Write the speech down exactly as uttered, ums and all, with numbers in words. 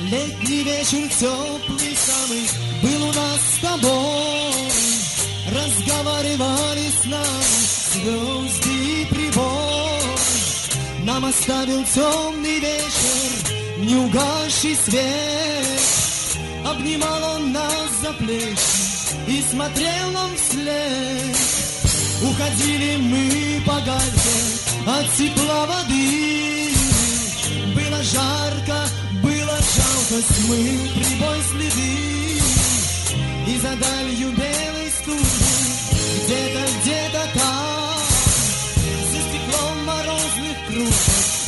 Летний вечер теплый самый был у нас с тобой. Разговаривали с нами звезды и прибой. Нам оставил темный вечер неугасший свет. Обнимал он нас за плечи и смотрел нам вслед. Уходили мы по гальке от тепла воды. Было жарко, было жалко, смыл прибой следы. И за далью белой стужи, где-то, где-то там, за стеклом морозных кружек